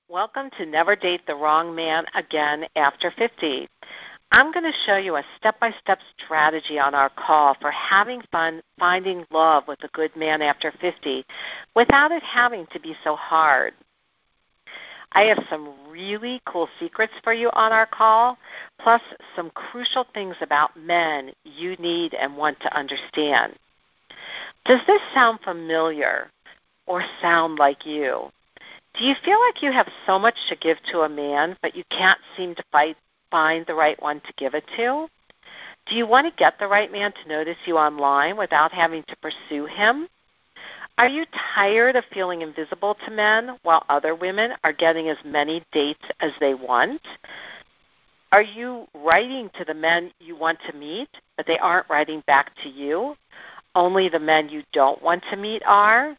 Welcome to Never Date the Wrong Man Again After 50. I'm going to show you a step-by-step strategy on our call for having fun finding love with a good man after 50 without it having to be so hard. I have some really cool secrets for you on our call, plus some crucial things about men you need and want to understand. Does this sound familiar or sound like you? Do you feel like you have so much to give to a man, but you can't seem to find the right one to give it to? Do you want to get the right man to notice you online without having to pursue him? Are you tired of feeling invisible to men while other women are getting as many dates as they want? Are you writing to the men you want to meet, but they aren't writing back to you? Only the men you don't want to meet are?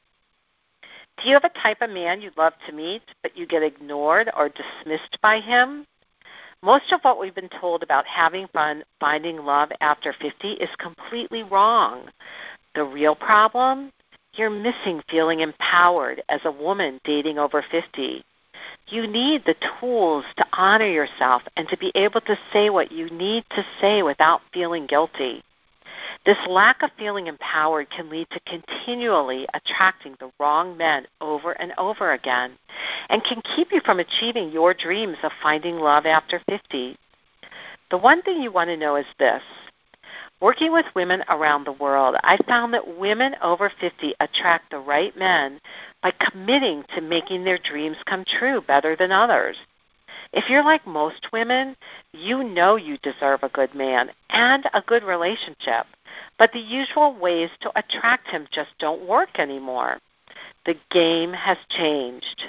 Do you have a type of man you'd love to meet, but you get ignored or dismissed by him? Most of what we've been told about having fun finding love after 50 is completely wrong. The real problem? You're missing feeling empowered as a woman dating over 50. You need the tools to honor yourself and to be able to say what you need to say without feeling guilty. This lack of feeling empowered can lead to continually attracting the wrong men over and over again and can keep you from achieving your dreams of finding love after 50. The one thing you want to know is this. Working with women around the world, I found that women over 50 attract the right men by committing to making their dreams come true better than others. If you're like most women, you know you deserve a good man and a good relationship, but the usual ways to attract him just don't work anymore. The game has changed.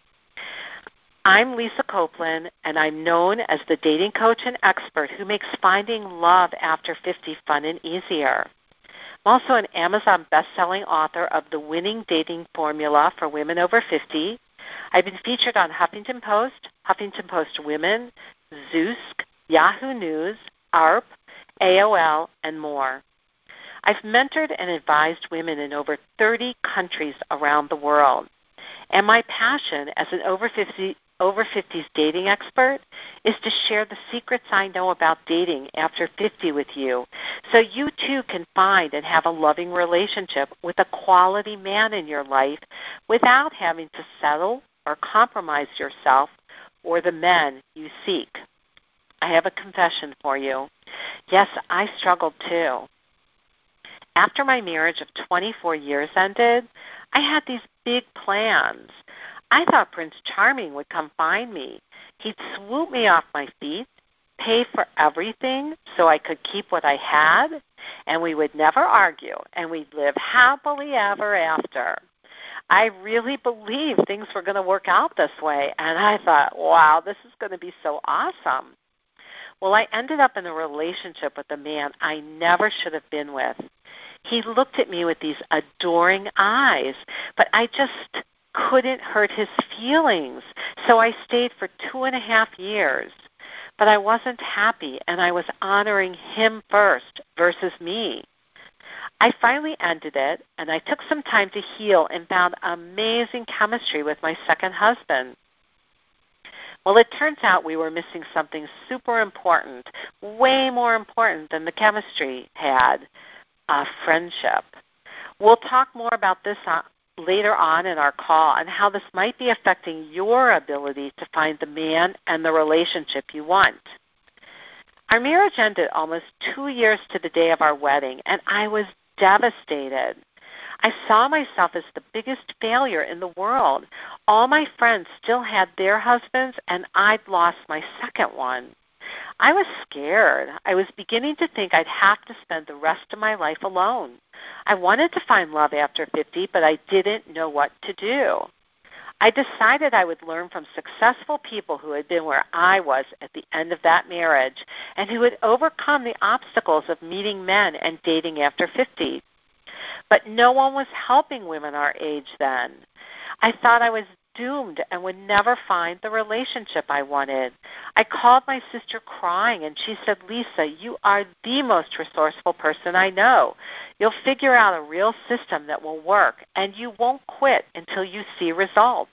I'm Lisa Copeland, and I'm known as the dating coach and expert who makes finding love after 50 fun and easier. I'm also an Amazon best-selling author of The Winning Dating Formula for Women Over 50. I've been featured on Huffington Post Women, Zeus, Yahoo News, ARP, AOL, and more. I've mentored and advised women in over 30 countries around the world. And my passion as an over 50s dating expert is to share the secrets I know about dating after 50 with you so you too can find and have a loving relationship with a quality man in your life without having to settle or compromise yourself or the men you seek. I have a confession for you. Yes, I struggled too. After my marriage of 24 years ended, I had these big plans. I thought Prince Charming would come find me. He'd swoop me off my feet, pay for everything so I could keep what I had, and we would never argue, and we'd live happily ever after. I really believed things were going to work out this way, and I thought, wow, this is going to be so awesome. Well, I ended up in a relationship with a man I never should have been with. He looked at me with these adoring eyes, but I just couldn't hurt his feelings. So I stayed for 2.5 years. But I wasn't happy, and I was honoring him first versus me. I finally ended it, and I took some time to heal and found amazing chemistry with my second husband. Well, it turns out we were missing something super important, way more important than the chemistry had, friendship. We'll talk more about this later on in our call and how this might be affecting your ability to find the man and the relationship you want. Our marriage ended almost 2 years to the day of our wedding, and I was devastated. I saw myself as the biggest failure in the world. All my friends still had their husbands, and I'd lost my second one. I was scared. I was beginning to think I'd have to spend the rest of my life alone. I wanted to find love after 50, but I didn't know what to do. I decided I would learn from successful people who had been where I was at the end of that marriage and who had overcome the obstacles of meeting men and dating after 50. But no one was helping women our age then. I thought I was doomed and would never find the relationship I wanted. I called my sister crying, and she said, "Lisa, you are the most resourceful person I know. You'll figure out a real system that will work, and you won't quit until you see results."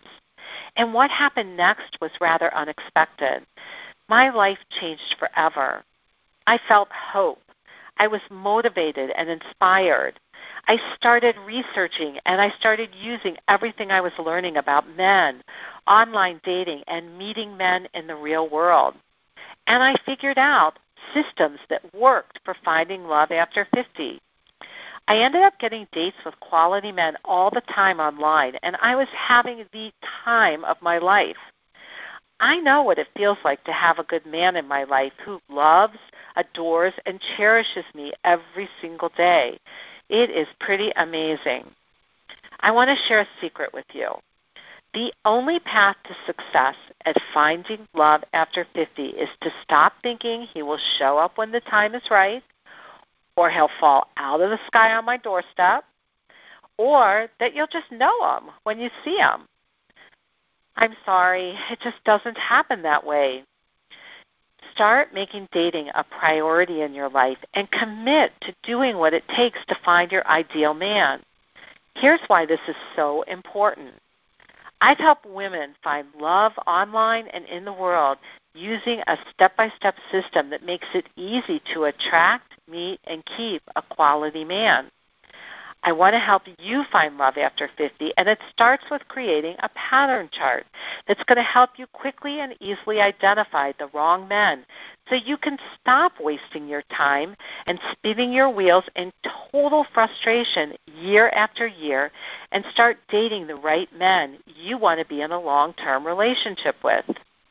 And what happened next was rather unexpected. My life changed forever. I felt hope. I was motivated and inspired. I started researching and I started using everything I was learning about men, online dating, and meeting men in the real world. And I figured out systems that worked for finding love after 50. I ended up getting dates with quality men all the time online, and I was having the time of my life. I know what it feels like to have a good man in my life who loves, adores, and cherishes me every single day. It is pretty amazing. I want to share a secret with you. The only path to success at finding love after 50 is to stop thinking he will show up when the time is right, or he'll fall out of the sky on my doorstep, or that you'll just know him when you see him. I'm sorry, it just doesn't happen that way. Start making dating a priority in your life and commit to doing what it takes to find your ideal man. Here's why this is so important. I've helped women find love online and in the world using a step-by-step system that makes it easy to attract, meet, and keep a quality man. I want to help you find love after 50, and it starts with creating a pattern chart that's going to help you quickly and easily identify the wrong men so you can stop wasting your time and spinning your wheels in total frustration year after year and start dating the right men you want to be in a long-term relationship with.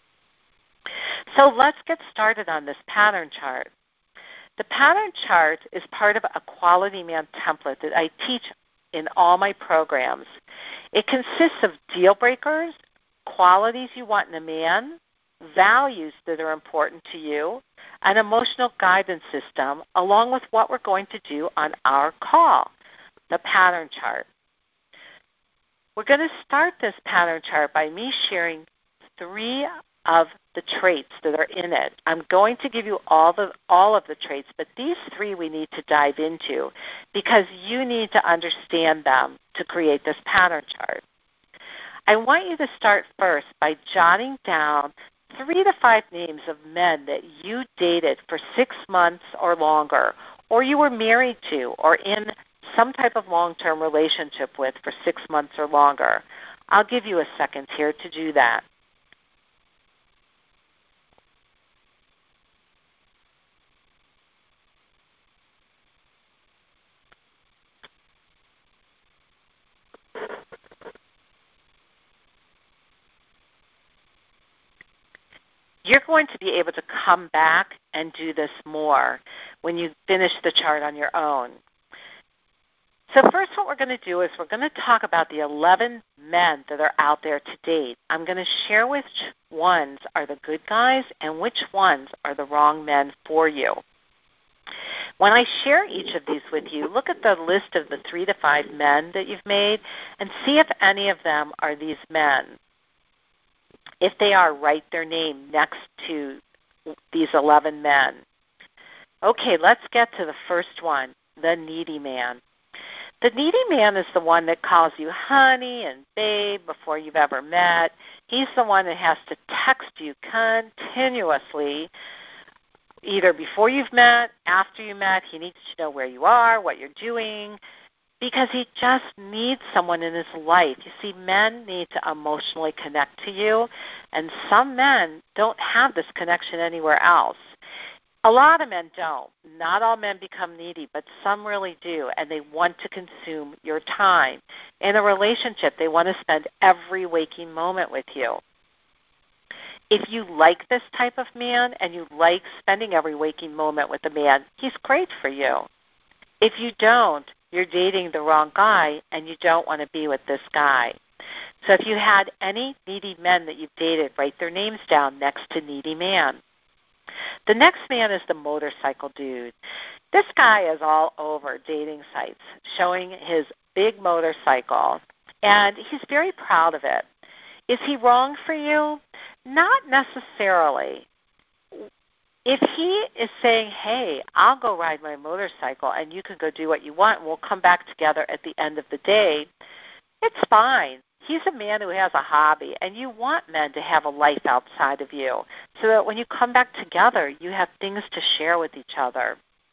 So let's get started on this pattern chart. The pattern chart is part of a quality man template that I teach in all my programs. It consists of deal breakers, qualities you want in a man, values that are important to you, an emotional guidance system, along with what we're going to do on our call, the pattern chart. We're going to start this pattern chart by me sharing 3 of the traits that are in it. I'm going to give you all of the traits, but these 3 we need to dive into because you need to understand them to create this pattern chart. I want you to start first by jotting down 3 to 5 names of men that you dated for 6 months or longer, or you were married to, or in some type of long-term relationship with for 6 months or longer. I'll give you a second here to do that. You're going to be able to come back and do this more when you finish the chart on your own. So first what we're going to do is we're going to talk about the 11 men that are out there to date. I'm going to share which ones are the good guys and which ones are the wrong men for you. When I share each of these with you, look at the list of the 3 to 5 men that you've made and see if any of them are these men. If they are, write their name next to these 11 men. Okay, let's get to the first one, the needy man. The needy man is the one that calls you honey and babe before you've ever met. He's the one that has to text you continuously, either before you've met, after you met. He needs to know where you are, what you're doing, because he just needs someone in his life. You see, men need to emotionally connect to you, and some men don't have this connection anywhere else. A lot of men don't. Not all men become needy, but some really do, and they want to consume your time. In a relationship, they want to spend every waking moment with you. If you like this type of man and you like spending every waking moment with a man, he's great for you. If you don't, you're dating the wrong guy and you don't want to be with this guy. So if you had any needy men that you've dated, write their names down next to needy man. The next man is the motorcycle dude. This guy is all over dating sites showing his big motorcycle, and he's very proud of it. Is he wrong for you? Not necessarily. If he is saying, hey, I'll go ride my motorcycle and you can go do what you want and we'll come back together at the end of the day, it's fine. he's a man who has a hobby, and you want men to have a life outside of you so that when you come back together, you have things to share with each other.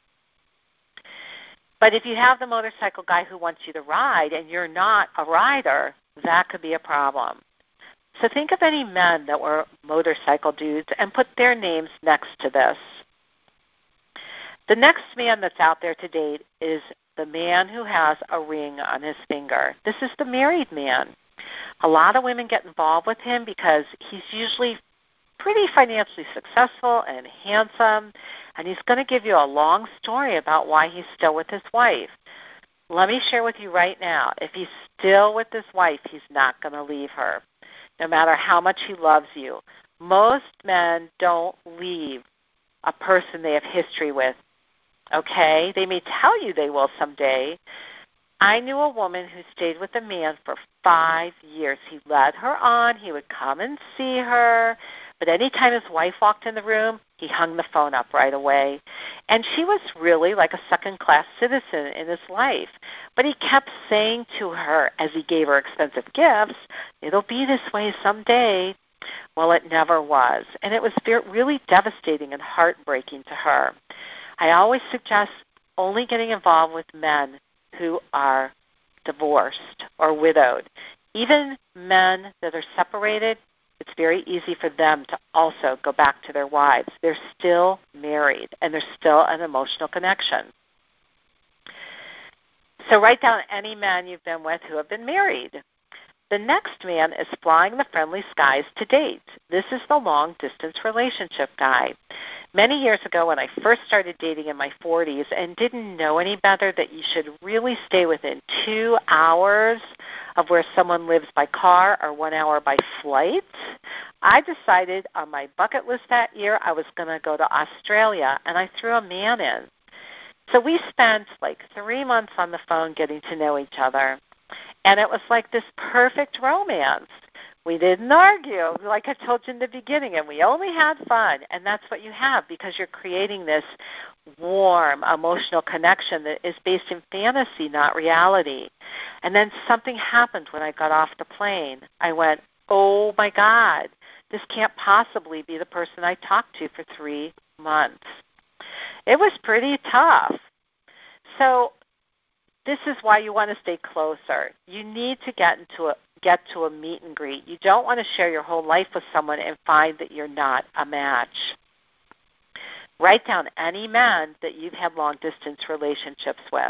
But if you have the motorcycle guy who wants you to ride and you're not a rider, that could be a problem. So think of any men that were motorcycle dudes and put their names next to this. The next man that's out there to date is the man who has a ring on his finger. This is the married man. A lot of women get involved with him because he's usually pretty financially successful and handsome, and he's going to give you a long story about why he's still with his wife. Let me share with you right now, if he's still with his wife, he's not going to leave her, no matter how much he loves you. Most men don't leave a person they have history with, okay? They may tell you they will someday. I knew a woman who stayed with a man for 5 years. He led her on. He would come and see her. But any time his wife walked in the room, he hung the phone up right away. And she was really like a second-class citizen in his life. But he kept saying to her, as he gave her expensive gifts, it'll be this way someday. Well, it never was. And it was really devastating and heartbreaking to her. I always suggest only getting involved with men who are divorced or widowed. Even men that are separated, it's very easy for them to also go back to their wives. They're still married, and there's still an emotional connection. So write down any men you've been with who have been married. The next man is flying the friendly skies to date. This is the long-distance relationship guy. Many years ago when I first started dating in my 40s and didn't know any better that you should really stay within 2 hours of where someone lives by car or 1 hour by flight, I decided on my bucket list that year I was going to go to Australia, and I threw a man in. So we spent like 3 months on the phone getting to know each other. And it was like this perfect romance. We didn't argue, like I told you in the beginning, and we only had fun. And that's what you have because you're creating this warm, emotional connection that is based in fantasy, not reality. And then something happened when I got off the plane. I went, oh, my God, this can't possibly be the person I talked to for 3 months. It was pretty tough. So this is why you want to stay closer. You need to get to a meet and greet. You don't want to share your whole life with someone and find that you're not a match. Write down any men that you've had long-distance relationships with.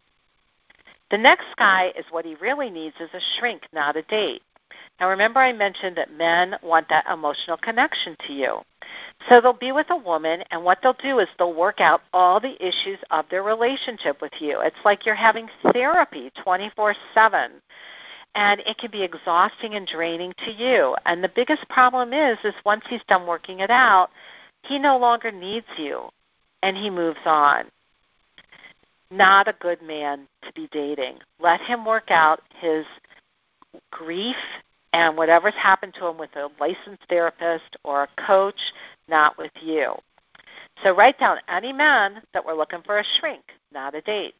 The next guy is what he really needs is a shrink, not a date. Now remember I mentioned that men want that emotional connection to you. So they'll be with a woman, and what they'll do is they'll work out all the issues of their relationship with you. It's like you're having therapy 24/7. And it can be exhausting and draining to you. And the biggest problem is once he's done working it out, he no longer needs you, and he moves on. Not a good man to be dating. Let him work out his grief and whatever's happened to him with a licensed therapist or a coach, not with you. So write down any men that were looking for a shrink, not a date.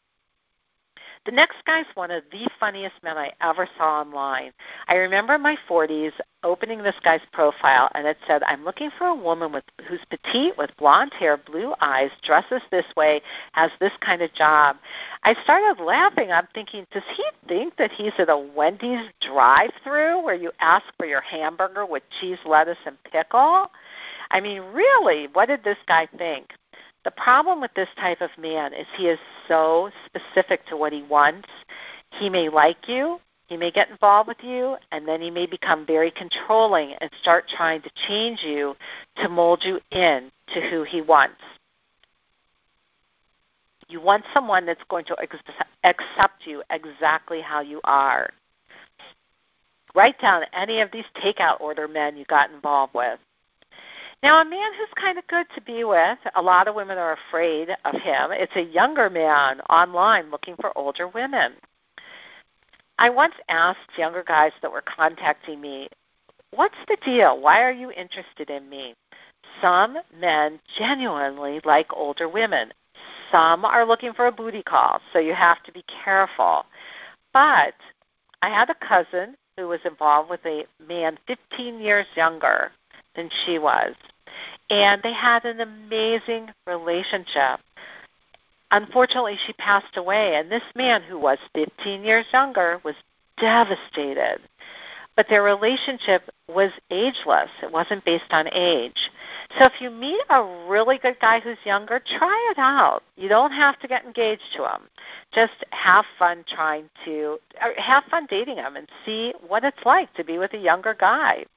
The next guy's one of the funniest men I ever saw online. I remember in my 40s opening this guy's profile, and it said, I'm looking for a woman who's petite, with blonde hair, blue eyes, dresses this way, has this kind of job. I started laughing. I'm thinking, does he think that he's at a Wendy's drive-thru where you ask for your hamburger with cheese, lettuce, and pickle? I mean, really, what did this guy think? The problem with this type of man is he is so specific to what he wants. He may like you, he may get involved with you, and then he may become very controlling and start trying to change you to mold you in to who he wants. You want someone that's going to accept you exactly how you are. Write down any of these takeout order men you got involved with. Now, a man who's kind of good to be with, a lot of women are afraid of him. It's a younger man online looking for older women. I once asked younger guys that were contacting me, what's the deal? Why are you interested in me? Some men genuinely like older women. Some are looking for a booty call, so you have to be careful. But I had a cousin who was involved with a man 15 years younger than she was. And they had an amazing relationship. Unfortunately, she passed away, and this man, who was 15 years younger, was devastated. But their relationship was ageless. It wasn't based on age. So if you meet a really good guy who's younger, try it out. You don't have to get engaged to him. Just have fun have fun dating him and see what it's like to be with a younger guy.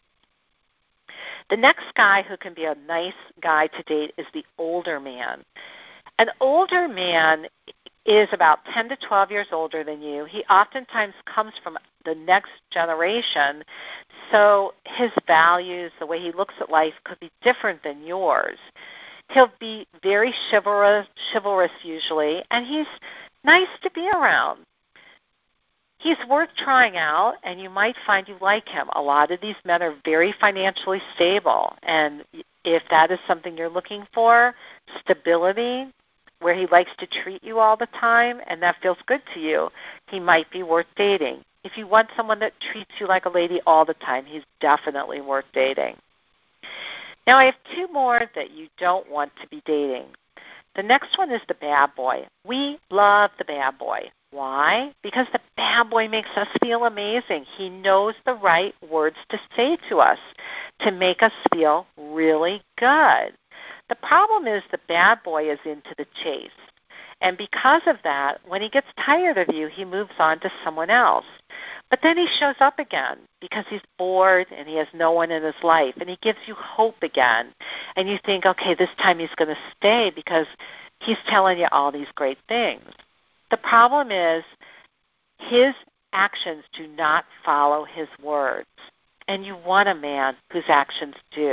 The next guy who can be a nice guy to date is the older man. An older man is about 10 to 12 years older than you. He oftentimes comes from the next generation, so his values, the way he looks at life, could be different than yours. He'll be very chivalrous usually, and he's nice to be around. He's worth trying out, and you might find you like him. A lot of these men are very financially stable, and if that is something you're looking for, stability, where he likes to treat you all the time and that feels good to you, he might be worth dating. If you want someone that treats you like a lady all the time, he's definitely worth dating. Now I have two more that you don't want to be dating. The next one is the bad boy. We love the bad boy. Why? Because the bad boy makes us feel amazing. He knows the right words to say to us to make us feel really good. The problem is the bad boy is into the chase. And because of that, when he gets tired of you, he moves on to someone else. But then he shows up again because he's bored and he has no one in his life. And he gives you hope again. And you think, okay, this time he's going to stay because he's telling you all these great things. The problem is his actions do not follow his words. And you want a man whose actions do.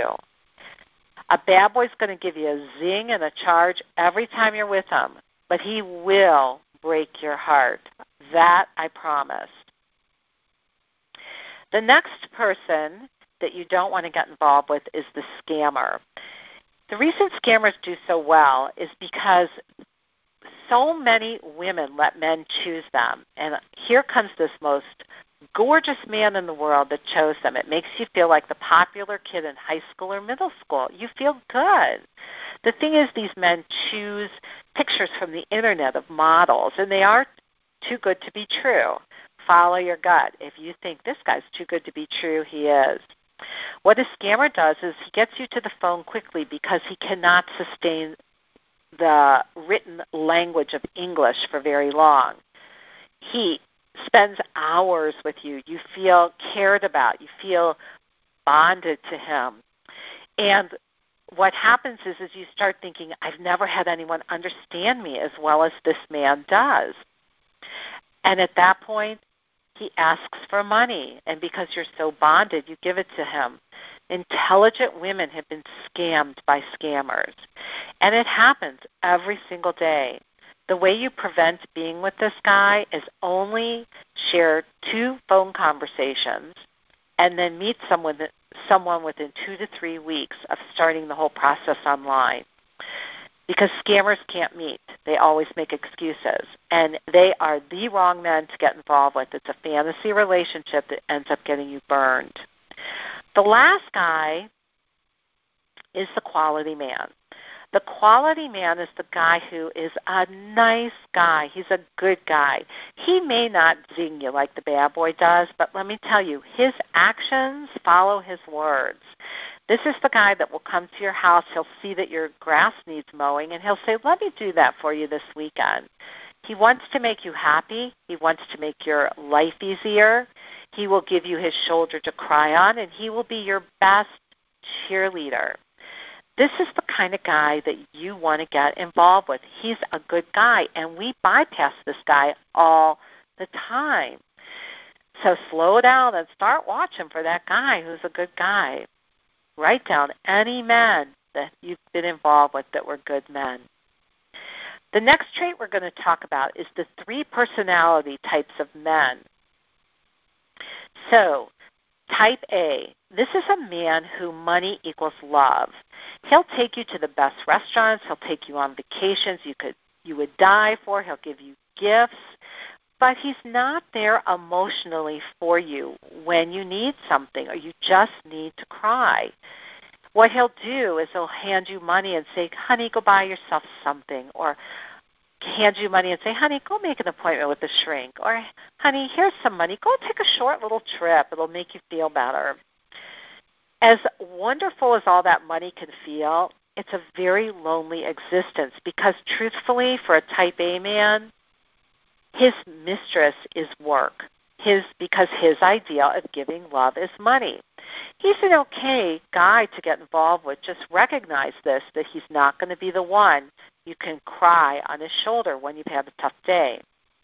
A bad boy's going to give you a zing and a charge every time you're with him, but he will break your heart. That I promise. The next person that you don't want to get involved with is the scammer. The reason scammers do so well is because so many women let men choose them. And here comes this most gorgeous man in the world that chose them. It makes you feel like the popular kid in high school or middle school. You feel good. The thing is, these men choose pictures from the internet of models, and they are too good to be true. Follow your gut. If you think this guy's too good to be true, he is. What a scammer does is he gets you to the phone quickly because he cannot sustain the written language of English for very long. He spends hours with you. You feel cared about. You feel bonded to him. And what happens is you start thinking, I've never had anyone understand me as well as this man does. And at that point, he asks for money. And because you're so bonded, you give it to him. Intelligent women have been scammed by scammers. And it happens every single day. The way you prevent being with this guy is only share 2 phone conversations and then meet someone within 2 to 3 weeks of starting the whole process online. Because scammers can't meet. They always make excuses. And they are the wrong men to get involved with. It's a fantasy relationship that ends up getting you burned. The last guy is the quality man. The quality man is the guy who is a nice guy. He's a good guy. He may not zing you like the bad boy does, but let me tell you, his actions follow his words. This is the guy that will come to your house. He'll see that your grass needs mowing, and he'll say, let me do that for you this weekend. He wants to make you happy. He wants to make your life easier. He will give you his shoulder to cry on, and he will be your best cheerleader. This is the kind of guy that you want to get involved with. He's a good guy, and we bypass this guy all the time. So slow down and start watching for that guy who's a good guy. Write down any men that you've been involved with that were good men. The next trait we're going to talk about is the 3 personality types of men. So, type A, this is a man who money equals love. He'll take you to the best restaurants. He'll take you on vacations you would die for. He'll give you gifts. but he's not there emotionally for you when you need something or you just need to cry. What he'll do is he'll hand you money and say, honey, go buy yourself something, or hand you money and say, honey, go make an appointment with the shrink, or honey, here's some money, go take a short little trip, it'll make you feel better. As wonderful as all that money can feel, it's a very lonely existence because truthfully, for a type A man, his mistress is work. Because his idea of giving love is money. He's an okay guy to get involved with. Just recognize this, that he's not going to be the one you can cry on his shoulder when you've had a tough day.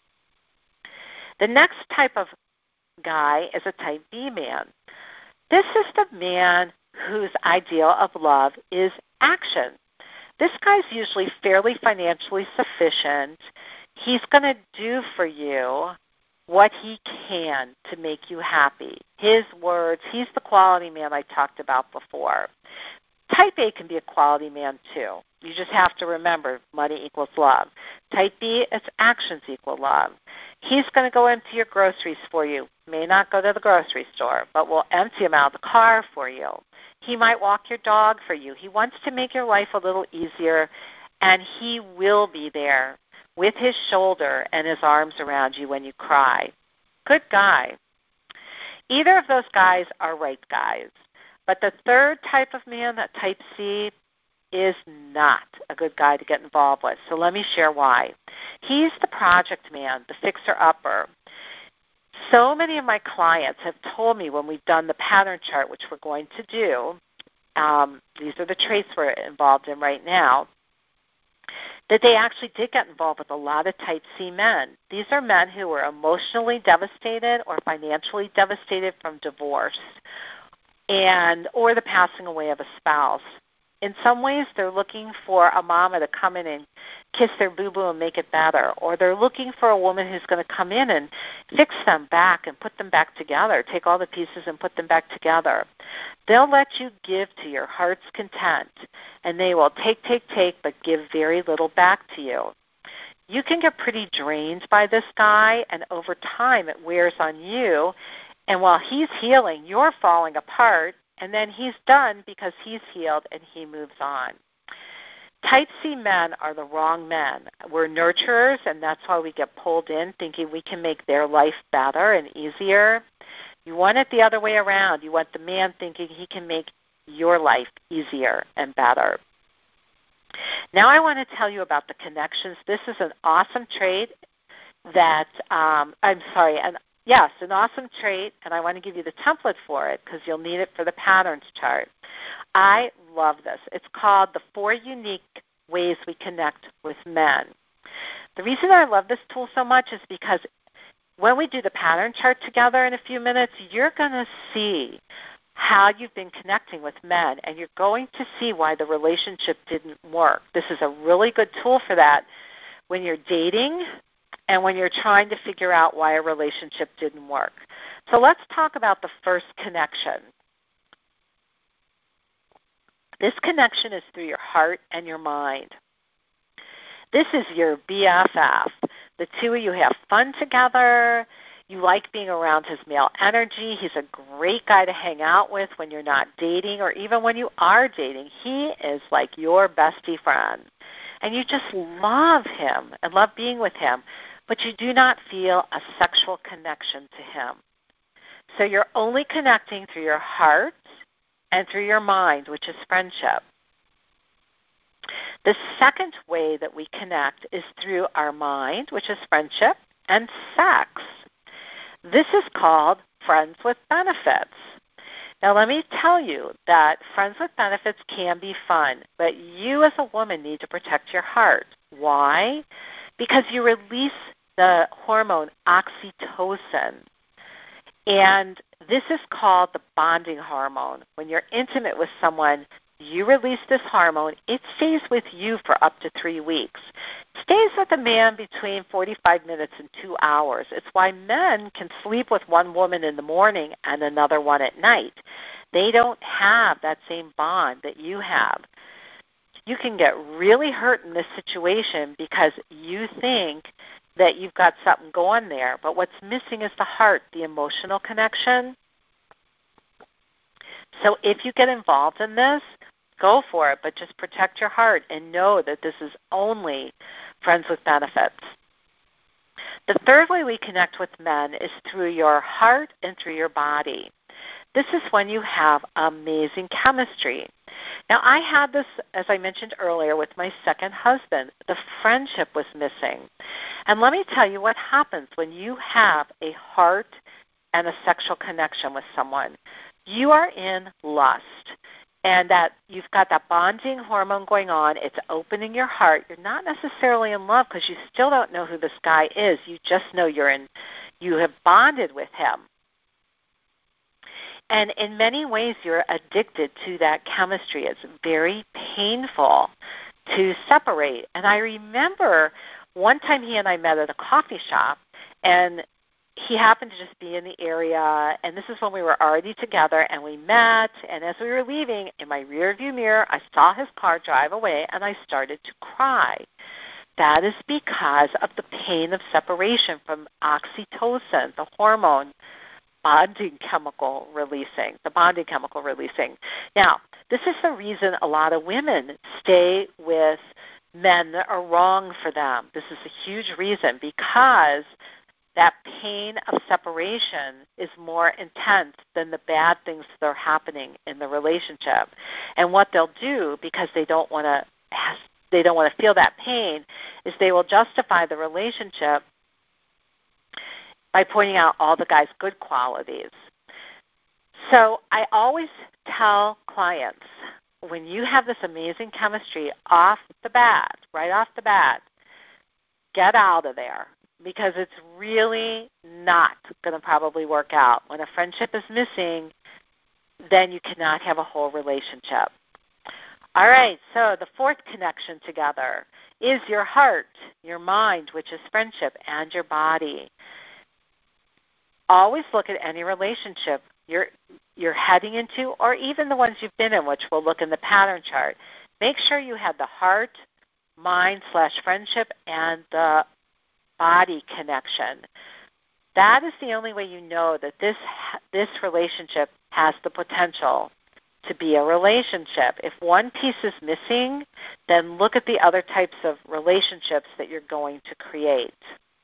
The next type of guy is a type B man. This is the man whose ideal of love is action. This guy's usually fairly financially sufficient. He's going to do for you what he can to make you happy. His words, he's the quality man I talked about before. Type A can be a quality man too. You just have to remember money equals love. Type B, it's actions equal love. He's going to go empty your groceries for you. May not go to the grocery store, but will empty them out of the car for you. He might walk your dog for you. He wants to make your life a little easier, and he will be there with his shoulder and his arms around you when you cry. Good guy. Either of those guys are right guys. But the third type of man, that type C, is not a good guy to get involved with. So let me share why. He's the project man, the fixer-upper. So many of my clients have told me when we've done the pattern chart, which we're going to do, these are the traits we're involved in right now, that they actually did get involved with a lot of type C men. These are men who were emotionally devastated or financially devastated from divorce or the passing away of a spouse. In some ways, they're looking for a mama to come in and kiss their boo-boo and make it better, or they're looking for a woman who's going to come in and fix them back and put them back together, take all the pieces and put them back together. They'll let you give to your heart's content, and they will take, but give very little back to you. You can get pretty drained by this guy, and over time it wears on you, and while he's healing, you're falling apart, and then he's done because he's healed and he moves on. Type C men are the wrong men. We're nurturers, and that's why we get pulled in thinking we can make their life better and easier. You want it the other way around. You want the man thinking he can make your life easier and better. Now I want to tell you about the connections. This is an awesome trait that, an awesome trait, and I want to give you the template for it because you'll need it for the patterns chart. I love this. It's called the 4 Unique Ways We Connect with Men. The reason I love this tool so much is because when we do the pattern chart together in a few minutes, you're going to see how you've been connecting with men, and you're going to see why the relationship didn't work. This is a really good tool for that when you're dating and when you're trying to figure out why a relationship didn't work. So let's talk about the first connection. This connection is through your heart and your mind. This is your BFF. The two of you have fun together. You like being around his male energy. He's a great guy to hang out with when you're not dating or even when you are dating. He is like your bestie friend. And you just love him and love being with him, but you do not feel a sexual connection to him. So you're only connecting through your heart and through your mind, which is friendship. The second way that we connect is through our mind, which is friendship, and sex. This is called friends with benefits. Now let me tell you that friends with benefits can be fun, but you as a woman need to protect your heart. Why? Because you release the hormone oxytocin. And this is called the bonding hormone. When you're intimate with someone, you release this hormone. It stays with you for up to 3 weeks. It stays with a man between 45 minutes and 2 hours. It's why men can sleep with one woman in the morning and another one at night. They don't have that same bond that you have. You can get really hurt in this situation because you think that you've got something going there. But what's missing is the heart, the emotional connection. So if you get involved in this, go for it, but just protect your heart and know that this is only friends with benefits. The third way we connect with men is through your heart and through your body. This is when you have amazing chemistry. Now, I had this, as I mentioned earlier, with my second husband. The friendship was missing. And let me tell you what happens when you have a heart and a sexual connection with someone. You are in lust, and that you've got that bonding hormone going on. It's opening your heart. You're not necessarily in love because you still don't know who this guy is. You just know you have bonded with him. And in many ways, you're addicted to that chemistry. It's very painful to separate. And I remember one time he and I met at a coffee shop, and he happened to just be in the area, and this is when we were already together, and we met, and as we were leaving, in my rearview mirror, I saw his car drive away, and I started to cry. That is because of the pain of separation from oxytocin, the hormone, the bonding chemical releasing. Now, this is the reason a lot of women stay with men that are wrong for them. This is a huge reason, because that pain of separation is more intense than the bad things that are happening in the relationship. And what they'll do, because they don't want to feel that pain, is they will justify the relationship by pointing out all the guy's good qualities. So I always tell clients, when you have this amazing chemistry right off the bat, get out of there, because it's really not going to probably work out. When a friendship is missing, then you cannot have a whole relationship. All right, so the fourth connection together is your heart, your mind, which is friendship, and your body. Always look at any relationship you're heading into, or even the ones you've been in, which we'll look in the pattern chart. Make sure you have the heart, mind/friendship, and the body connection. That is the only way you know that this relationship has the potential to be a relationship. If one piece is missing, then look at the other types of relationships that you're going to create.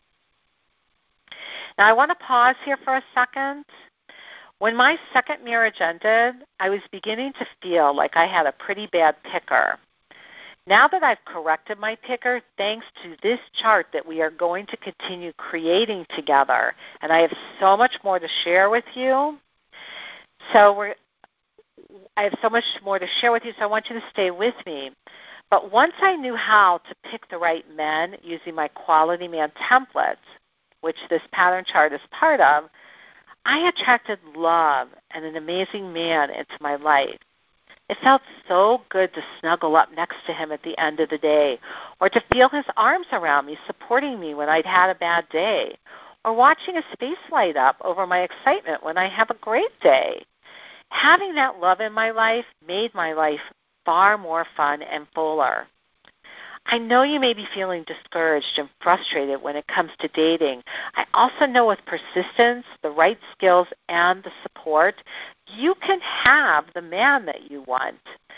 Now, I want to pause here for a second. When my second marriage ended, I was beginning to feel like I had a pretty bad picker. Now that I've corrected my picker, thanks to this chart that we are going to continue creating together, and I have so much more to share with you. I have so much more to share with you, so I want you to stay with me. But once I knew how to pick the right men using my Quality Man template, which this pattern chart is part of, I attracted love and an amazing man into my life. It felt so good to snuggle up next to him at the end of the day, or to feel his arms around me supporting me when I'd had a bad day, or watching a space light up over my excitement when I have a great day. Having that love in my life made my life far more fun and fuller. I know you may be feeling discouraged and frustrated when it comes to dating. I also know with persistence, the right skills, and the support, you can have the man that you want.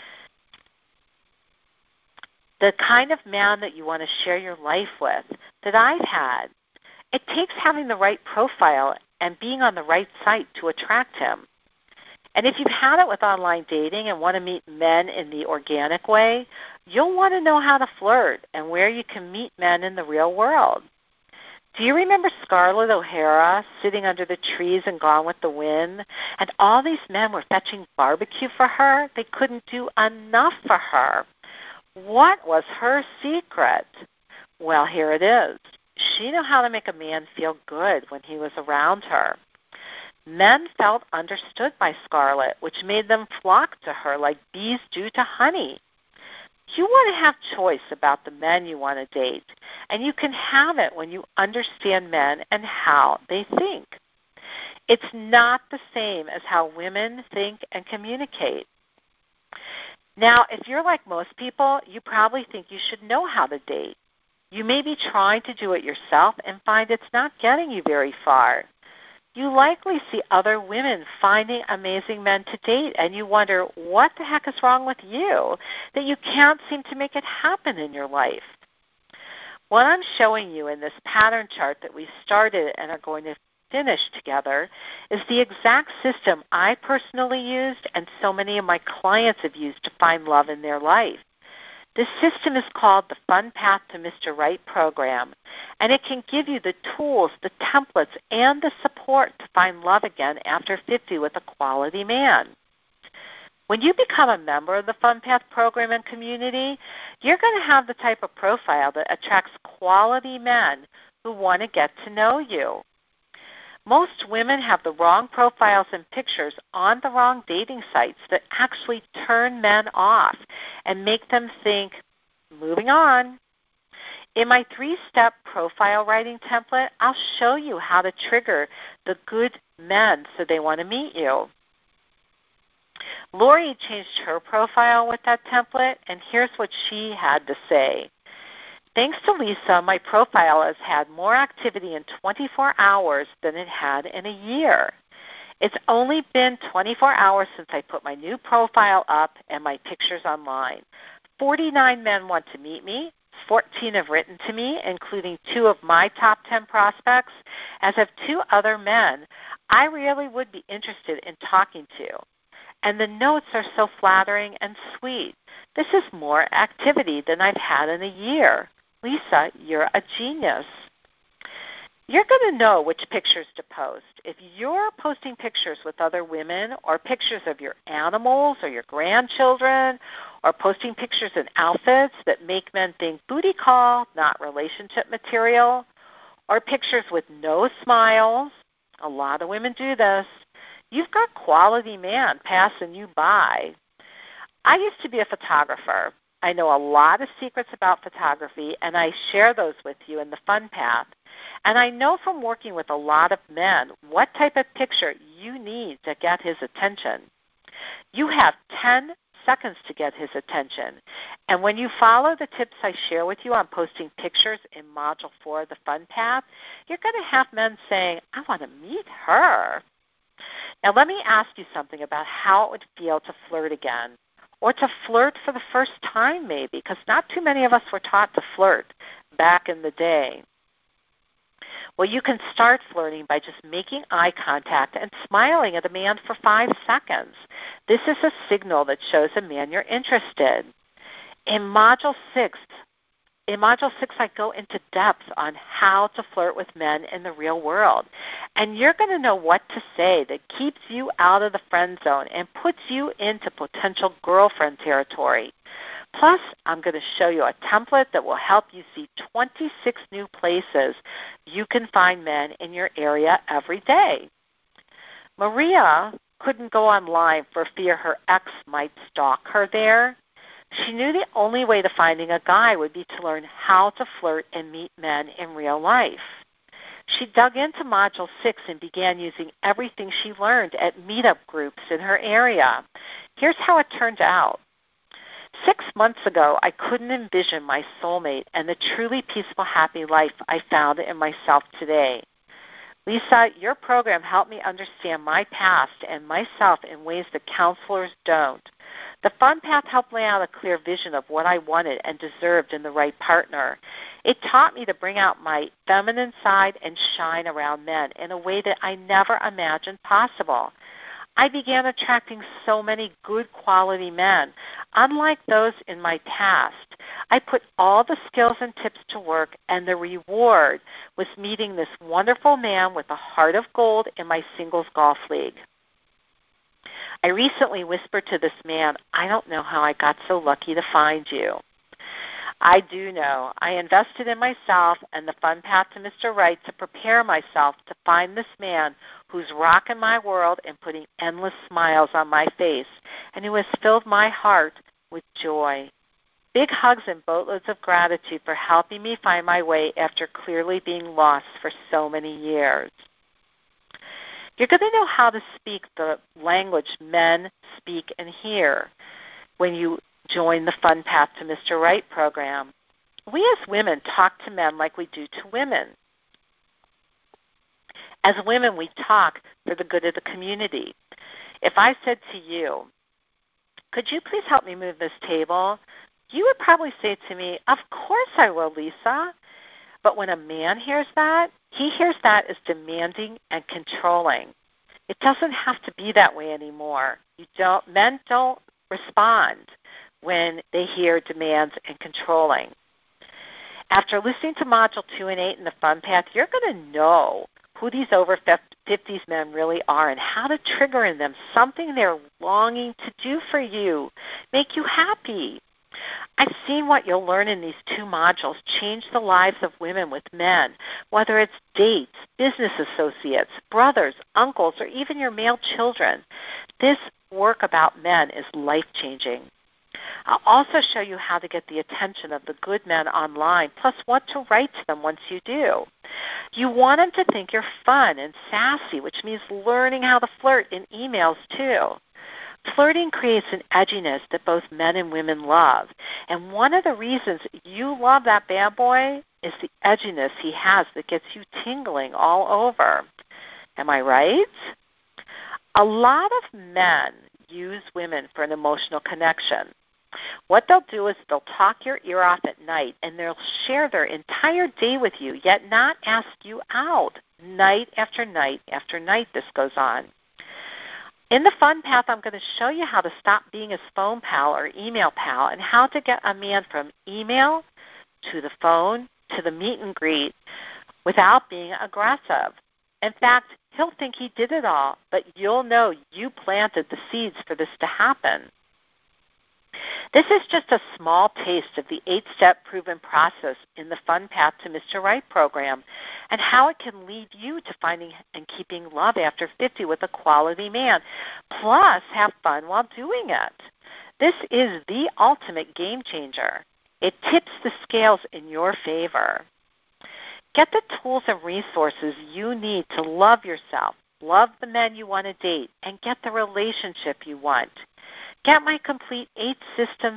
The kind of man that you want to share your life with, that I've had. It takes having the right profile and being on the right site to attract him. And if you've had it with online dating and want to meet men in the organic way, you'll want to know how to flirt and where you can meet men in the real world. Do you remember Scarlett O'Hara sitting under the trees in Gone with the Wind? And all these men were fetching barbecue for her? They couldn't do enough for her. What was her secret? Well, here it is. She knew how to make a man feel good when he was around her. Men felt understood by Scarlett, which made them flock to her like bees do to honey. You want to have choice about the men you want to date, and you can have it when you understand men and how they think. It's not the same as how women think and communicate. Now, if you're like most people, you probably think you should know how to date. You may be trying to do it yourself and find it's not getting you very far. You likely see other women finding amazing men to date, and you wonder what the heck is wrong with you that you can't seem to make it happen in your life. What I'm showing you in this pattern chart that we started and are going to finish together is the exact system I personally used and so many of my clients have used to find love in their life. This system is called the Fun Path to Mr. Right program, and it can give you the tools, the templates, and the support to find love again after 50 with a quality man. When you become a member of the Fun Path program and community, you're going to have the type of profile that attracts quality men who want to get to know you. Most women have the wrong profiles and pictures on the wrong dating sites that actually turn men off and make them think, moving on. In my 3-step profile writing template, I'll show you how to trigger the good men so they want to meet you. Lori changed her profile with that template, and here's what she had to say. Thanks to Lisa, my profile has had more activity in 24 hours than it had in a year. It's only been 24 hours since I put my new profile up and my pictures online. 49 men want to meet me. 14 have written to me, including 2 of my top 10 prospects, as have 2 other men I really would be interested in talking to. And the notes are so flattering and sweet. This is more activity than I've had in a year. Lisa, you're a genius. You're going to know which pictures to post. If you're posting pictures with other women or pictures of your animals or your grandchildren or posting pictures in outfits that make men think booty call, not relationship material, or pictures with no smiles, a lot of women do this, you've got quality man passing you by. I used to be a photographer. I know a lot of secrets about photography, and I share those with you in the Fun Path. And I know from working with a lot of men what type of picture you need to get his attention. You have 10 seconds to get his attention. And when you follow the tips I share with you on posting pictures in Module 4 of the Fun Path, you're going to have men saying, I want to meet her. Now let me ask you something about how it would feel to flirt again. Or to flirt for the first time maybe, because not too many of us were taught to flirt back in the day. Well, you can start flirting by just making eye contact and smiling at a man for 5 seconds. This is a signal that shows a man you're interested. In Module 6, I go into depth on how to flirt with men in the real world. And you're going to know what to say that keeps you out of the friend zone and puts you into potential girlfriend territory. Plus, I'm going to show you a template that will help you see 26 new places you can find men in your area every day. Maria couldn't go online for fear her ex might stalk her there. She knew the only way to finding a guy would be to learn how to flirt and meet men in real life. She dug into Module 6 and began using everything she learned at meetup groups in her area. Here's how it turned out. 6 months ago, I couldn't envision my soulmate and the truly peaceful, happy life I found in myself today. Lisa, your program helped me understand my past and myself in ways that counselors don't. The Fun Path helped lay out a clear vision of what I wanted and deserved in the right partner. It taught me to bring out my feminine side and shine around men in a way that I never imagined possible. I began attracting so many good quality men, unlike those in my past. I put all the skills and tips to work, and the reward was meeting this wonderful man with a heart of gold in my singles golf league. I recently whispered to this man, I don't know how I got so lucky to find you. I do know. I invested in myself and the Fun Path to Mr. Right to prepare myself to find this man who's rocking my world and putting endless smiles on my face and who has filled my heart with joy. Big hugs and boatloads of gratitude for helping me find my way after clearly being lost for so many years. You're going to know how to speak the language men speak and hear when you join the Fun Path to Mr. Right program. we as women talk to men like we do to women. As women, we talk for the good of the community. If I said to you, could you please help me move this table? You would probably say to me, of course I will, Lisa. But when a man hears that, he hears that as demanding and controlling. It doesn't have to be that way anymore. Men don't respond when they hear demands and controlling. After listening to Module 2 and 8 in the Fun Path, you're going to know who these over 50s men really are and how to trigger in them something they're longing to do for you, make you happy. I've seen what you'll learn in these 2 modules change the lives of women with men, whether it's dates, business associates, brothers, uncles, or even your male children. This work about men is life-changing. I'll also show you how to get the attention of the good men online, plus what to write to them once you do. You want them to think you're fun and sassy, which means learning how to flirt in emails too. Flirting creates an edginess that both men and women love. And one of the reasons you love that bad boy is the edginess he has that gets you tingling all over. Am I right? A lot of men use women for an emotional connection. What they'll do is they'll talk your ear off at night, and they'll share their entire day with you, yet not ask you out. Night after night after night this goes on. In the Fun Path, I'm going to show you how to stop being his phone pal or email pal and how to get a man from email to the phone to the meet and greet without being aggressive. In fact, he'll think he did it all, but you'll know you planted the seeds for this to happen. This is just a small taste of the 8-step proven process in the Fun Path to Mr. Right program and how it can lead you to finding and keeping love after 50 with a quality man, plus have fun while doing it. This is the ultimate game changer. It tips the scales in your favor. Get the tools and resources you need to love yourself, love the men you want to date, and get the relationship you want. Get my complete 8-step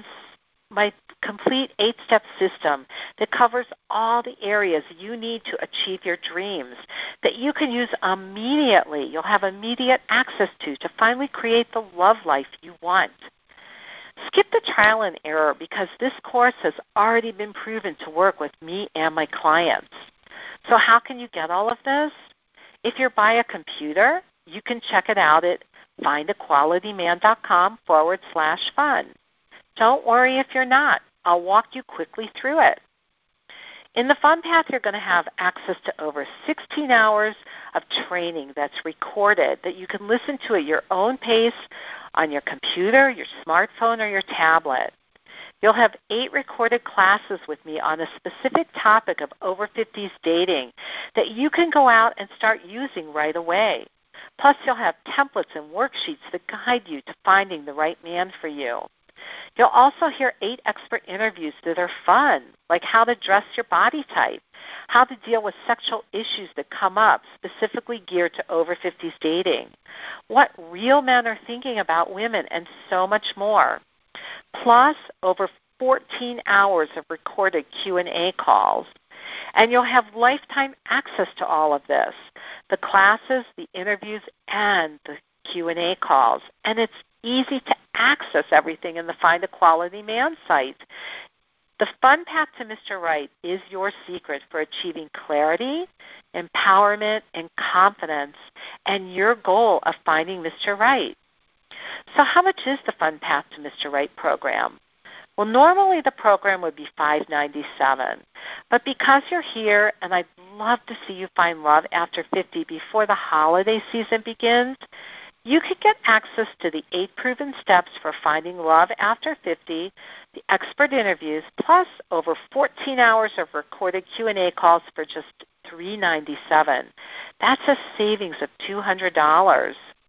system that covers all the areas you need to achieve your dreams that you can use immediately. You'll have immediate access to finally create the love life you want. Skip the trial and error because this course has already been proven to work with me and my clients. So how can you get all of this? If you're by a computer, you can check it out at findaqualityman.com/fun. Don't worry if you're not. I'll walk you quickly through it. In the Fun Path, you're going to have access to over 16 hours of training that's recorded that you can listen to at your own pace on your computer, your smartphone, or your tablet. You'll have 8 recorded classes with me on a specific topic of over 50s dating that you can go out and start using right away. Plus, you'll have templates and worksheets that guide you to finding the right man for you. You'll also hear 8 expert interviews that are fun, like how to dress your body type, how to deal with sexual issues that come up, specifically geared to over 50s dating, what real men are thinking about women, and so much more. Plus, over 14 hours of recorded Q&A calls. And you'll have lifetime access to all of this, the classes, the interviews, and the Q&A calls. And it's easy to access everything in the Find a Quality Man site. The Fun Path to Mr. Right is your secret for achieving clarity, empowerment, and confidence, and your goal of finding Mr. Right. So how much is the Fun Path to Mr. Right program? Well, normally the program would be $597, but because you're here and I'd love to see you find love after 50 before the holiday season begins, you could get access to the 8 proven steps for finding love after 50, the expert interviews, plus over 14 hours of recorded Q&A calls for just $397. That's a savings of $200.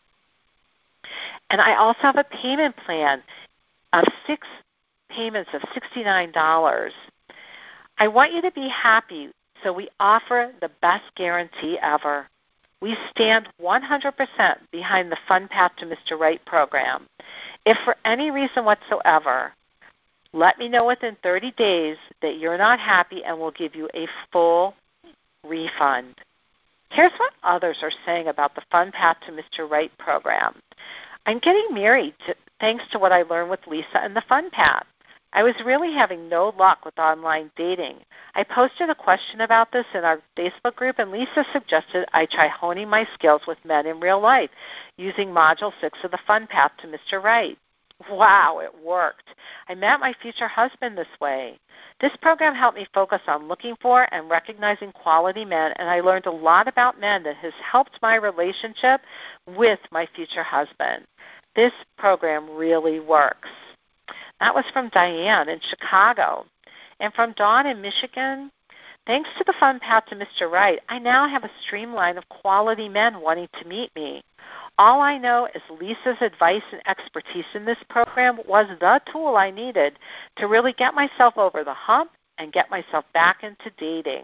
And I also have a payment plan of 6 payments of $69. I want you to be happy, so we offer the best guarantee ever. We stand 100% behind the Fun Path to Mr. Right program. If for any reason whatsoever, Let me know within 30 days that you're not happy and we'll give you a full refund. Here's what others are saying about the Fun Path to Mr. Right program. I'm getting married thanks to what I learned with Lisa and the Fun Path. I was really having no luck with online dating. I posted a question about this in our Facebook group, and Lisa suggested I try honing my skills with men in real life using Module 6 of the Fun Path to Mr. Right. Wow, it worked. I met my future husband this way. This program helped me focus on looking for and recognizing quality men, and I learned a lot about men that has helped my relationship with my future husband. This program really works. That was from Diane in Chicago. And from Dawn in Michigan, thanks to the Fun Path to Mr. Right, I now have a streamline of quality men wanting to meet me. All I know is Lisa's advice and expertise in this program was the tool I needed to really get myself over the hump and get myself back into dating.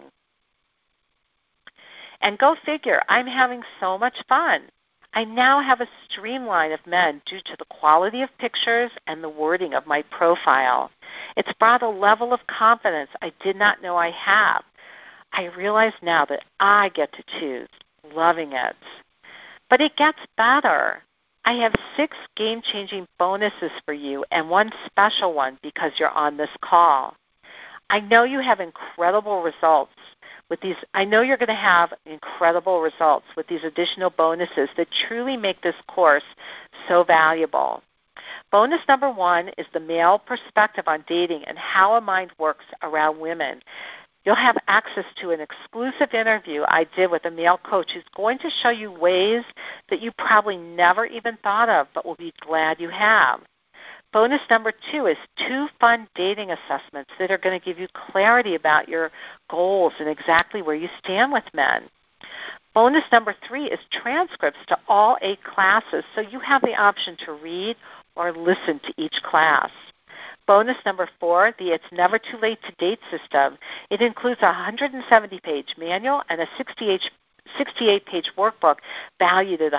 And go figure, I'm having so much fun. I now have a streamline of men due to the quality of pictures and the wording of my profile. It's brought a level of confidence I did not know I have. I realize now that I get to choose, loving it. But it gets better. I have 6 game-changing bonuses for you and one special one because you're on this call. I know you have incredible results with these. I know you're going to have incredible results with these additional bonuses that truly make this course so valuable. Bonus number 1 is the male perspective on dating and how a mind works around women. You'll have access to an exclusive interview I did with a male coach who's going to show you ways that you probably never even thought of but will be glad you have. Bonus number 2 is 2 fun dating assessments that are going to give you clarity about your goals and exactly where you stand with men. Bonus number 3 is transcripts to all 8 classes, so you have the option to read or listen to each class. Bonus number 4, the It's Never Too Late to Date system. It includes a 170-page manual and a 68-page workbook valued at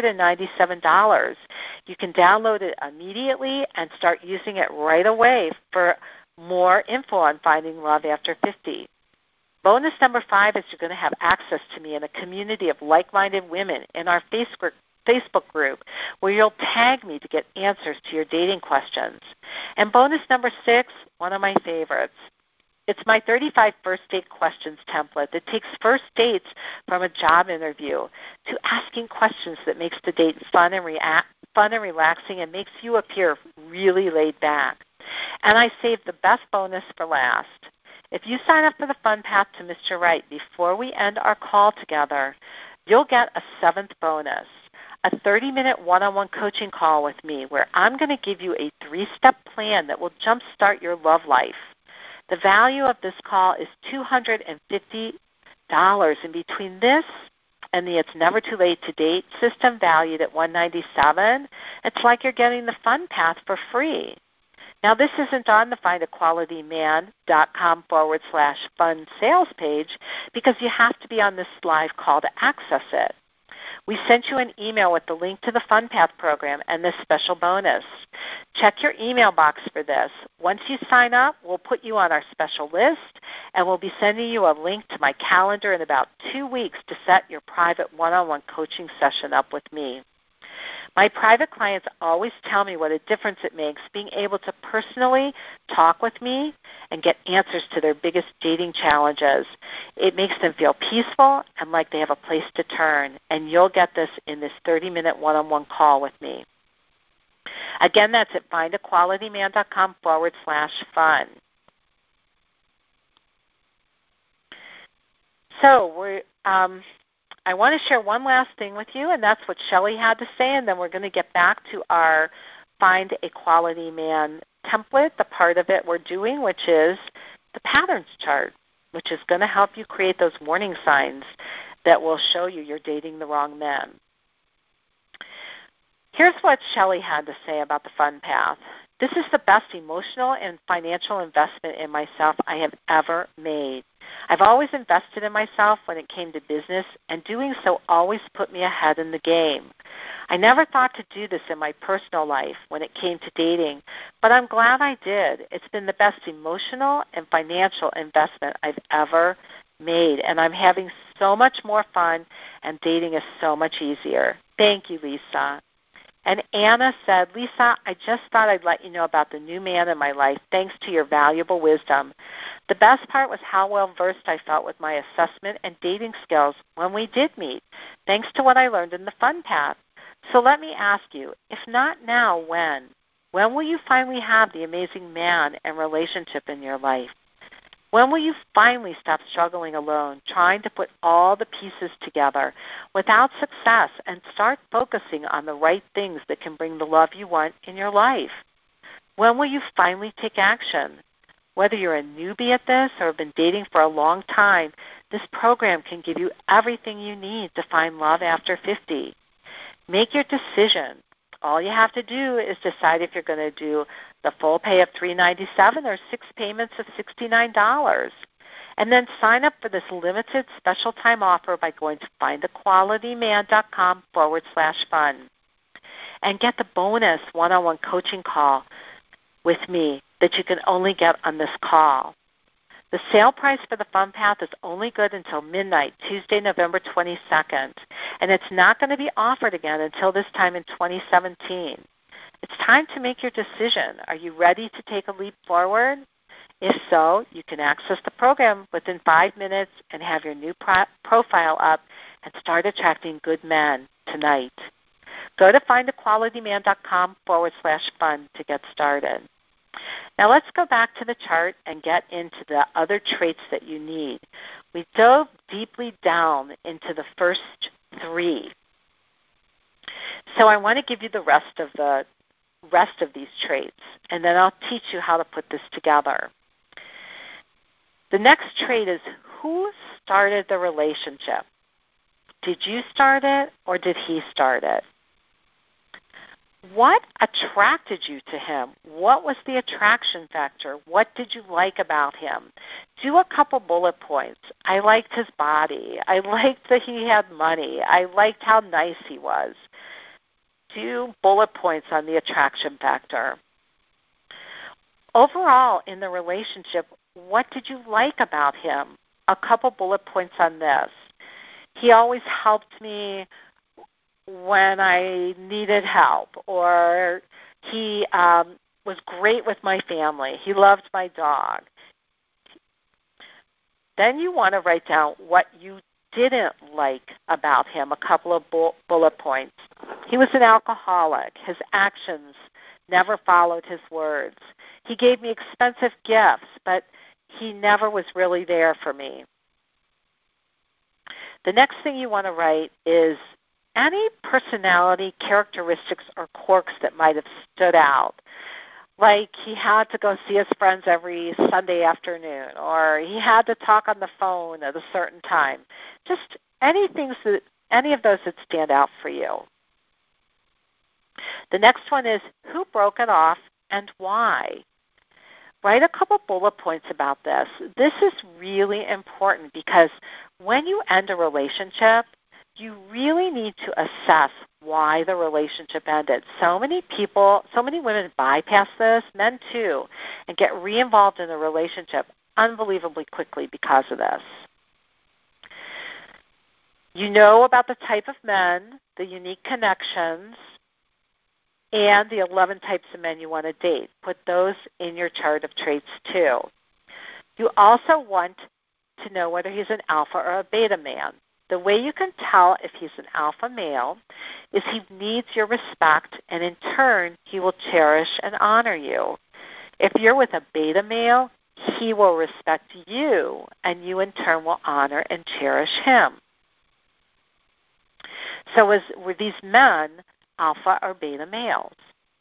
$197. You can download it immediately and start using it right away for more info on finding love after 50. Bonus number 5 is you're going to have access to me in a community of like-minded women in our Facebook group where you'll tag me to get answers to your dating questions. And bonus number 6, one of my favorites. It's my 35 first date questions template that takes first dates from a job interview to asking questions that makes the date fun and relaxing and makes you appear really laid back. And I saved the best bonus for last. If you sign up for the Fun Path to Mr. Right before we end our call together, you'll get a 7th bonus, a 30-minute one-on-one coaching call with me where I'm going to give you a 3-step plan that will jumpstart your love life. The value of this call is $250, and between this and the It's Never Too Late to Date system valued at $197, it's like you're getting the Fun Path for free. Now, this isn't on the findaqualityman.com/fun sales page because you have to be on this live call to access it. We sent you an email with the link to the Fun Path program and this special bonus. Check your email box for this. Once you sign up, we'll put you on our special list, and we'll be sending you a link to my calendar in about 2 weeks to set your private one-on-one coaching session up with me. My private clients always tell me what a difference it makes being able to personally talk with me and get answers to their biggest dating challenges. It makes them feel peaceful and like they have a place to turn, and you'll get this in this 30-minute one-on-one call with me. Again, that's at findaqualityman.com/fun. So I want to share one last thing with you, and that's what Shelley had to say, and then we're going to get back to our Find a Quality Man template, the part of it we're doing, which is the patterns chart, which is going to help you create those warning signs that will show you you're dating the wrong men. Here's what Shelley had to say about the Fun Path. This is the best emotional and financial investment in myself I have ever made. I've always invested in myself when it came to business, and doing so always put me ahead in the game. I never thought to do this in my personal life when it came to dating, but I'm glad I did. It's been the best emotional and financial investment I've ever made, and I'm having so much more fun, and dating is so much easier. Thank you, Lisa. And Anna said, Lisa, I just thought I'd let you know about the new man in my life, thanks to your valuable wisdom. The best part was how well versed I felt with my assessment and dating skills when we did meet, thanks to what I learned in the Fun Path. So let me ask you, if not now, when? When will you finally have the amazing man and relationship in your life? When will you finally stop struggling alone, trying to put all the pieces together without success, and start focusing on the right things that can bring the love you want in your life? When will you finally take action? Whether you're a newbie at this or have been dating for a long time, this program can give you everything you need to find love after 50. Make your decision. All you have to do is decide if you're going to do the full pay of $397 or 6 payments of $69. And then sign up for this limited special time offer by going to findaqualityman.com/fun. And get the bonus one-on-one coaching call with me that you can only get on this call. The sale price for the Fun Path is only good until midnight, Tuesday, November 22nd, and it's not going to be offered again until this time in 2017. It's time to make your decision. Are you ready to take a leap forward? If so, you can access the program within 5 minutes and have your new profile up and start attracting good men tonight. Go to findaqualityman.com/fun to get started. Now let's go back to the chart and get into the other traits that you need. We dove deeply down into the first 3. So I want to give you the rest of these traits, and then I'll teach you how to put this together. The next trait is, who started the relationship? Did you start it or did he start it? What attracted you to him? What was the attraction factor? What did you like about him? Do a couple bullet points. I liked his body. I liked that he had money. I liked how nice he was. Do bullet points on the attraction factor. Overall, in the relationship, what did you like about him? A couple bullet points on this. He always helped me when I needed help, or he was great with my family. He loved my dog. Then you want to write down what you didn't like about him, a couple of bullet points. He was an alcoholic. His actions never followed his words. He gave me expensive gifts, but he never was really there for me. The next thing you want to write is any personality characteristics or quirks that might have stood out. Like he had to go see his friends every Sunday afternoon, or he had to talk on the phone at a certain time. Just any of those that stand out for you. The next one is, who broke it off and why? Write a couple bullet points about this. This is really important because when you end a relationship, you really need to assess why the relationship ended. So many women bypass this, men too, and get re-involved in a relationship unbelievably quickly because of this. You know about the type of men, the unique connections, and the 11 types of men you want to date. Put those in your chart of traits too. You also want to know whether he's an alpha or a beta man. The way you can tell if he's an alpha male is he needs your respect, and in turn, he will cherish and honor you. If you're with a beta male, he will respect you, and you in turn will honor and cherish him. So were these men alpha or beta males?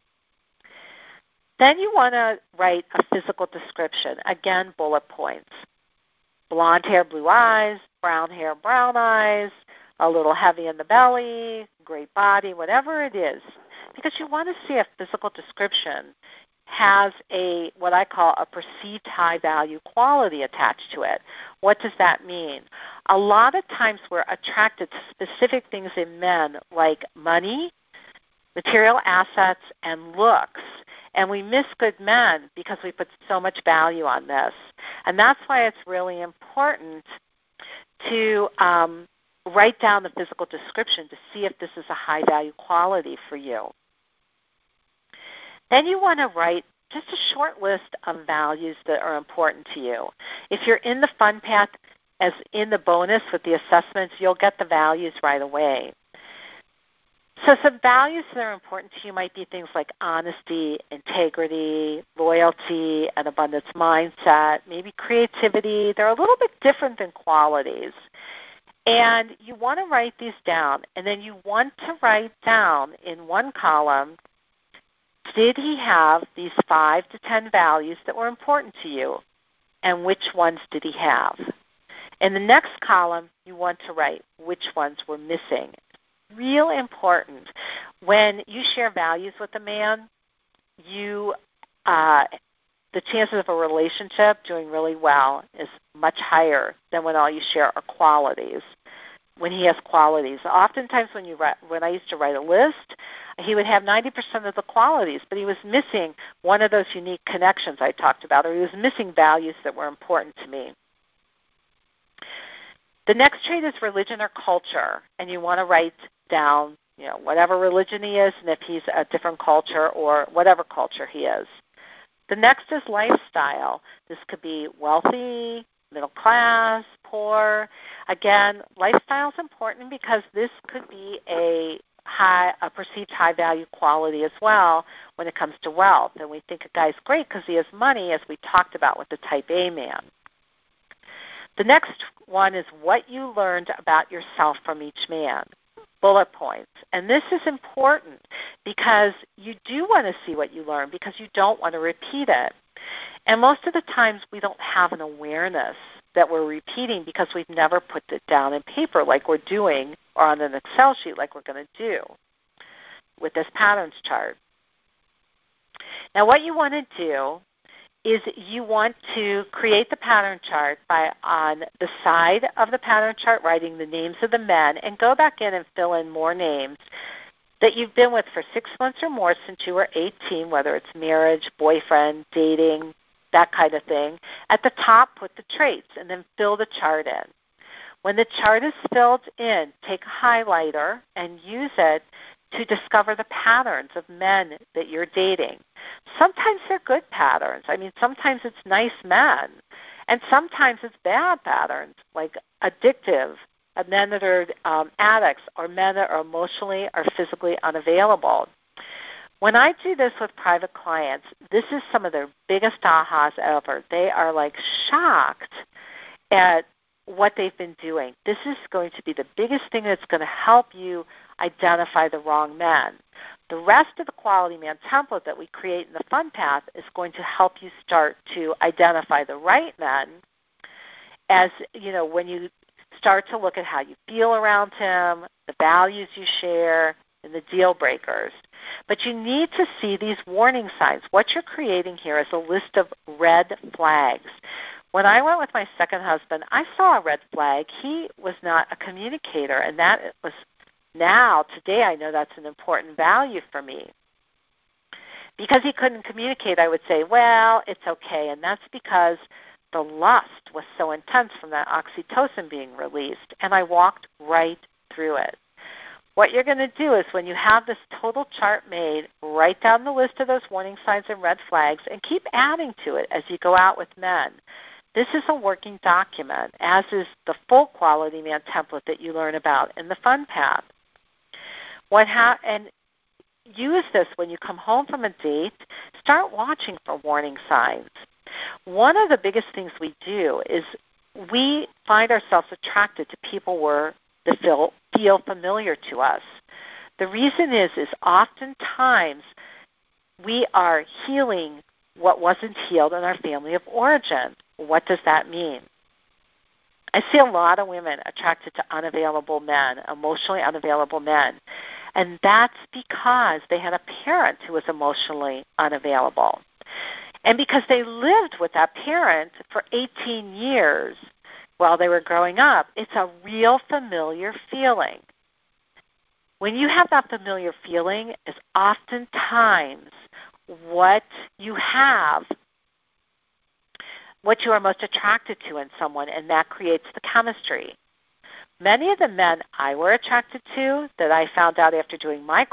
Then you want to write a physical description. Again, bullet points. Blonde hair, blue eyes, brown hair, brown eyes, a little heavy in the belly, great body, whatever it is. Because you want to see a physical description. has what I call a perceived high value quality attached to it. What does that mean? A lot of times we're attracted to specific things in men like money, material assets, and looks. And we miss good men because we put so much value on this. And that's why it's really important to write down the physical description to see if this is a high value quality for you. Then you want to write just a short list of values that are important to you. If you're in the fun path, as in the bonus with the assessments, you'll get the values right away. So some values that are important to you might be things like honesty, integrity, loyalty, an abundance mindset, maybe creativity. They're a little bit different than qualities. And you want to write these down, and then you want to write down in one column, did he have these 5 to 10 values that were important to you, and which ones did he have? In the next column, you want to write which ones were missing. Real important. When you share values with a man, the chances of a relationship doing really well is much higher than when all you share are qualities. When he has qualities, oftentimes when I used to write a list, he would have 90% of the qualities, but he was missing one of those unique connections I talked about, or he was missing values that were important to me. The next trait is religion or culture, and you want to write down, whatever religion he is, and if he's a different culture or whatever culture he is. The next is lifestyle. This could be wealthy, middle class, poor. Again, lifestyle is important because this could be a perceived high value quality as well when it comes to wealth. And we think a guy's great because he has money, as we talked about with the type A man. The next one is what you learned about yourself from each man. Bullet points. And this is important because you do want to see what you learned because you don't want to repeat it. And most of the times we don't have an awareness that we're repeating because we've never put it down in paper like we're doing, or on an Excel sheet like we're going to do with this patterns chart. Now what you want to do is you want to create the pattern chart by on the side of the pattern chart writing the names of the men, and go back in and fill in more names that you've been with for 6 months or more since you were 18, whether it's marriage, boyfriend, dating, that kind of thing. At the top, put the traits, and then fill the chart in. When the chart is filled in, take a highlighter and use it to discover the patterns of men that you're dating. Sometimes they're good patterns. Sometimes it's nice men, and sometimes it's bad patterns, like addictive, men that are addicts, or men that are emotionally or physically unavailable. When I do this with private clients, this is some of their biggest ahas ever. They are like shocked at what they've been doing. This is going to be the biggest thing that's going to help you identify the wrong men. The rest of the Quality Man template that we create in the Fun Path is going to help you start to identify the right men, as when you start to look at how you feel around him, the values you share, and the deal breakers. But you need to see these warning signs. What you're creating here is a list of red flags. When I went with my second husband, I saw a red flag. He was not a communicator, and that was today I know that's an important value for me. Because he couldn't communicate, I would say, well, it's okay, and that's because the lust was so intense from that oxytocin being released, and I walked right through it. What you're going to do is when you have this total chart made, write down the list of those warning signs and red flags and keep adding to it as you go out with men. This is a working document, as is the full Quality Man template that you learn about in the Fun Path. And use this when you come home from a date. Start watching for warning signs. One of the biggest things we do is we find ourselves attracted to people that feel familiar to us. The reason is oftentimes we are healing what wasn't healed in our family of origin. What does that mean? I see a lot of women attracted to unavailable men, emotionally unavailable men, and that's because they had a parent who was emotionally unavailable. And because they lived with that parent for 18 years while they were growing up, it's a real familiar feeling. When you have that familiar feeling, is oftentimes what you have, what you are most attracted to in someone, and that creates the chemistry. Many of the men I were attracted to that I found out after doing my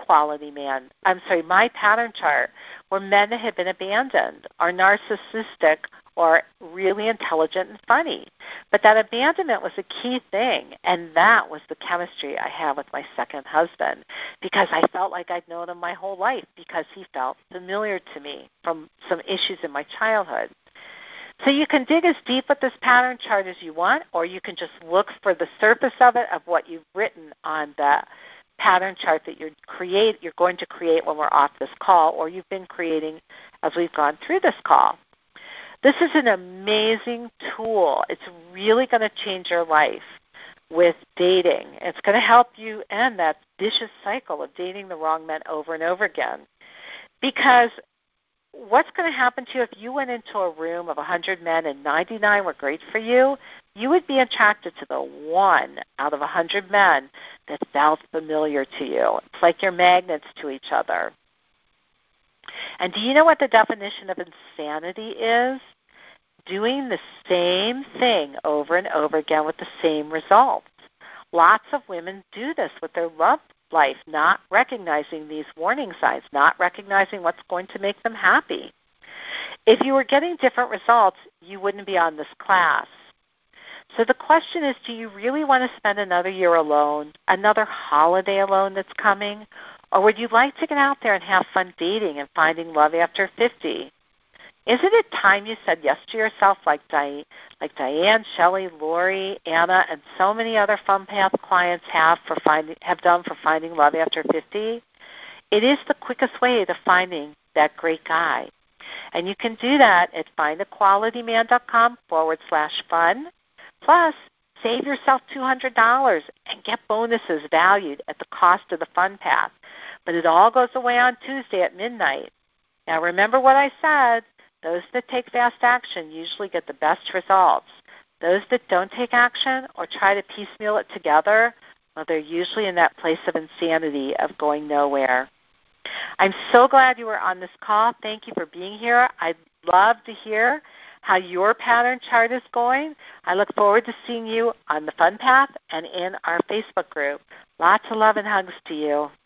my pattern chart, were men that had been abandoned or narcissistic or really intelligent and funny. But that abandonment was a key thing, and that was the chemistry I had with my second husband, because I felt like I'd known him my whole life because he felt familiar to me from some issues in my childhood. So you can dig as deep with this pattern chart as you want, or you can just look for the surface of it, of what you've written on the pattern chart that you're going to create when we're off this call, or you've been creating as we've gone through this call. This is an amazing tool. It's really going to change your life with dating. It's going to help you end that vicious cycle of dating the wrong men over and over again. Because what's going to happen to you if you went into a room of 100 men and 99 were great for you? You would be attracted to the one out of 100 men that felt familiar to you. It's like you're magnets to each other. And do you know what the definition of insanity is? Doing the same thing over and over again with the same results. Lots of women do this with their love life, not recognizing these warning signs, not recognizing what's going to make them happy. If you were getting different results, you wouldn't be on this class. So the question is, do you really want to spend another year alone, another holiday alone that's coming? Or would you like to get out there and have fun dating and finding love after 50? Isn't it time you said yes to yourself like Diane, Shelley, Lori, Anna, and so many other Fun Path clients have done for finding love after 50? It is the quickest way to finding that great guy. And you can do that at findaqualityman.com/fun. Plus, save yourself $200 and get bonuses valued at the cost of the Fun Path. But it all goes away on Tuesday at midnight. Now remember what I said. Those that take fast action usually get the best results. Those that don't take action or try to piecemeal it together, well, they're usually in that place of insanity of going nowhere. I'm so glad you were on this call. Thank you for being here. I'd love to hear how your pattern chart is going. I look forward to seeing you on the Fun Path and in our Facebook group. Lots of love and hugs to you.